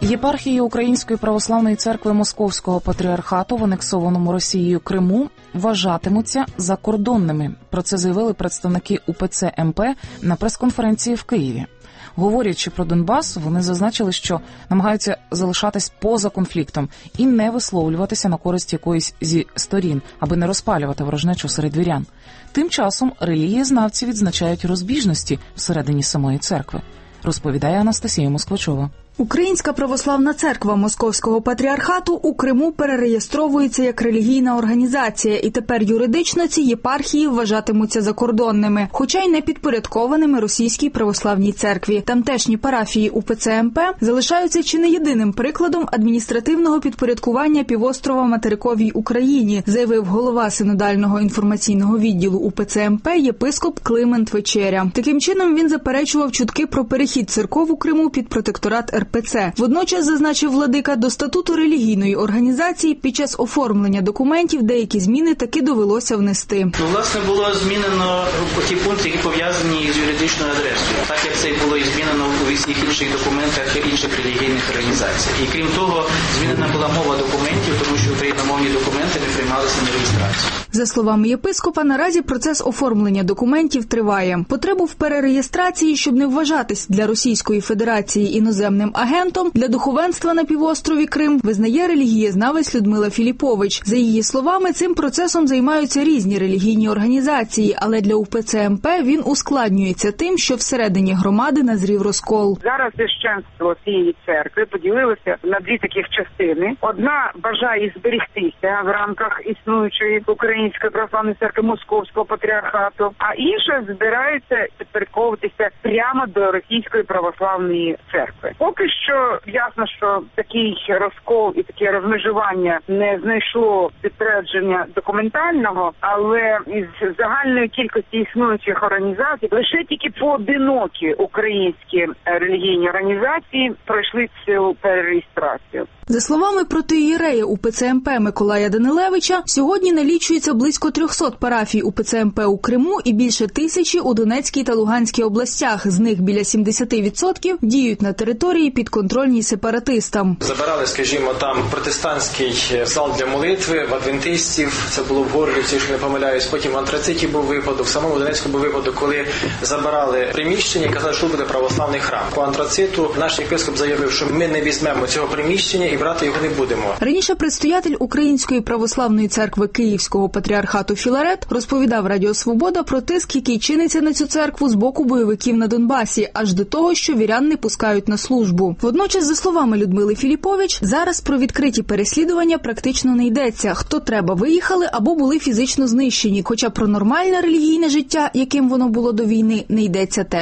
Єпархії Української православної церкви Московського патріархату в анексованому Росією Криму вважатимуться закордонними. Про це заявили представники УПЦ МП на прес-конференції в Києві. Говорячи про Донбас, вони зазначили, що намагаються залишатись поза конфліктом і не висловлюватися на користь якоїсь зі сторін, аби не розпалювати ворожнечу серед вірян. Тим часом релігієзнавці відзначають розбіжності всередині самої церкви, розповідає Анастасія Москвачова. Українська православна церква Московського патріархату у Криму перереєстровується як релігійна організація, і тепер юридично ці єпархії вважатимуться закордонними, хоча й не підпорядкованими Російській православній церкві. Тамтешні парафії УПЦ МП залишаються чи не єдиним прикладом адміністративного підпорядкування півострова материковій Україні, заявив голова синодального інформаційного відділу УПЦ МП єпископ Климент Вечеря. Таким чином він заперечував чутки про перехід церков у Криму під протекторат РПЦ. Водночас, зазначив владика, до статуту релігійної організації під час оформлення документів деякі зміни таки довелося внести. Власне, було змінено ті пункти, які пов'язані з юридичною адресою, так як це було і змінено у всіх інших документах інших релігійних організацій. І крім того, змінена була мова документів, тому що україномовні документи не приймалися на реєстрацію. За словами єпископа, наразі процес оформлення документів триває. Потребу в перереєстрації, щоб не вважатись для Російської Федерації іноземним агентом, для духовенства на півострові Крим визнає релігієзнавець Людмила Філіпович. За її словами, цим процесом займаються різні релігійні організації, але для УПЦ МП він ускладнюється тим, що всередині громади назрів розкол. Зараз священство цієї церкви поділилося на дві таких частини. Одна бажає зберегтися в рамках існуючої Української православної церкви Московського патріархату, а інша збирається підпорядковуватися прямо до Російської православної церкви. Поки що ясно, що такий розкол і таке розмежування не знайшло підтвердження документального, але із загальної кількості існуючих організацій лише тільки поодинокі українські релігійні організації пройшли цю перереєстрацію. За словами протоієрея УПЦ МП Миколая Данилевича, сьогодні налічується близько 300 парафій УПЦ МП у Криму і більше 1000 у Донецькій та Луганській областях. З них біля 70% діють на території підконтрольній сепаратистам. Забирали, скажімо, там протестантський зал для молитви в адвентистів, це було в Горлівці, якщо не помиляюсь, потім в Антрациті був випадок, в самому Донецьку був випадок, коли забирали приміщення і казали, що буде православний храм. По Антрациту наш єпископ заявив, що ми не візьмемо цього приміщення і брати його не будемо. Раніше предстоятель Української православної церкви Київського патріархату Філарет розповідав Радіо Свобода про тиск, який чиниться на цю церкву з боку бойовиків на Донбасі, аж до того, що вірян не пускають на службу. Водночас, за словами Людмили Філіпович, зараз про відкриті переслідування практично не йдеться. Хто треба, виїхали або були фізично знищені, хоча про нормальне релігійне життя, яким воно було до війни, не йдеться теж.